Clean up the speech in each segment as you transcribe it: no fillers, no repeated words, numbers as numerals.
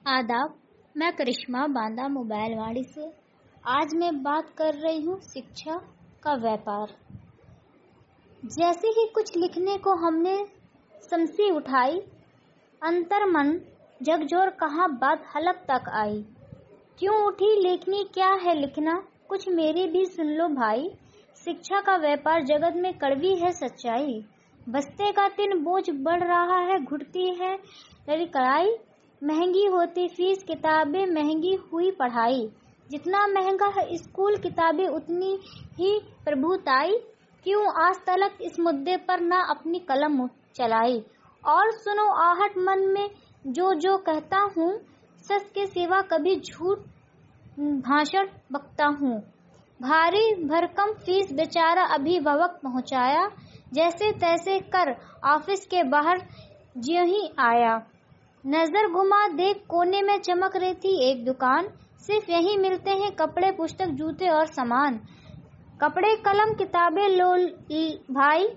आदाब। मैं करिश्मा बांदा मोबाइल वाड़ी से। आज मैं बात कर रही हूँ शिक्षा का व्यापार। जैसे ही कुछ लिखने को हमने शमशी उठाई, अंतर मन झकझोर कहाँ बात हलक तक आई। क्यों उठी लेखनी, क्या है लिखना, कुछ मेरी भी सुन लो भाई। शिक्षा का व्यापार जगत में कड़वी है सच्चाई। बस्ते का दिन बोझ बढ़ रहा है, घुटती है कड़ाई। महंगी होती फीस, किताबें महंगी हुई पढ़ाई। जितना महंगा है स्कूल, किताबें उतनी ही प्रभुताई। क्यों आज तलक इस मुद्दे पर ना अपनी कलम चलाई। और सुनो आहट मन में जो कहता हूँ, सच के सिवा कभी झूठ भाषण बकता हूँ। भारी भरकम फीस बेचारा अभिभावक पहुँचाया, जैसे तैसे कर ऑफिस के बाहर ज्यों ही आया। नजर घुमा देख, कोने में चमक रही थी एक दुकान। सिर्फ यहीं मिलते हैं कपड़े, पुस्तक, जूते और सामान। कपड़े, कलम, किताबें लो भाई।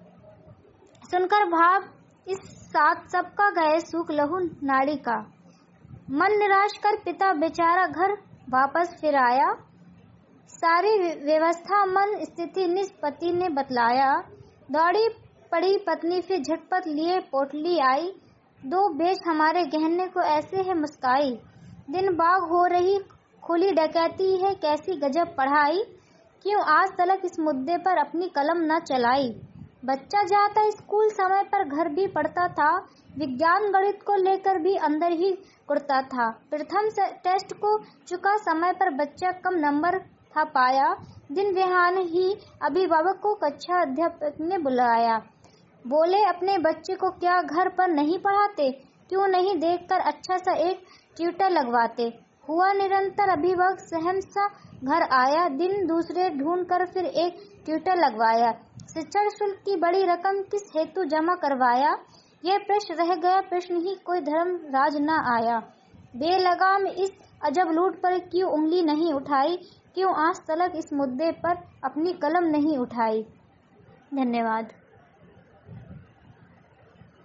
सुनकर भाव इस साथ सबका गए सूख लहू नाड़ी का। मन निराश कर पिता बेचारा घर वापस फिर आया। सारी व्यवस्था मन स्थिति निष्पति ने बतलाया। दौड़ी पड़ी पत्नी फिर झटपट लिए पोटली आई। दो बेच हमारे गहने को ऐसे है मुस्काई। दिन बाग हो रही खुली डकैती है, कैसी गजब पढ़ाई। क्यों आज तलक इस मुद्दे पर अपनी कलम न चलाई। बच्चा जाता स्कूल समय पर, घर भी पढ़ता था। विज्ञान गणित को लेकर भी अंदर ही कुड़ता था। प्रथम टेस्ट को चुका समय पर, बच्चा कम नंबर था पाया। दिन बिहान ही अभिभावक को कक्षा अध्यापक ने बुलाया। बोले अपने बच्चे को क्या घर पर नहीं पढ़ाते, क्यों नहीं देखकर अच्छा सा एक ट्यूटर लगवाते। हुआ निरंतर, अभिभावक सहसा घर आया। दिन दूसरे ढूंढ कर फिर एक ट्यूटर लगवाया। शिक्षण शुल्क की बड़ी रकम किस हेतु जमा करवाया, यह प्रश्न रह गया, प्रश्न ही कोई धर्म राज न आया। बेलगाम इस अजब लूट पर क्यों उंगली नहीं उठाई, क्यों आज तलक इस मुद्दे पर अपनी कलम नहीं उठाई। धन्यवाद।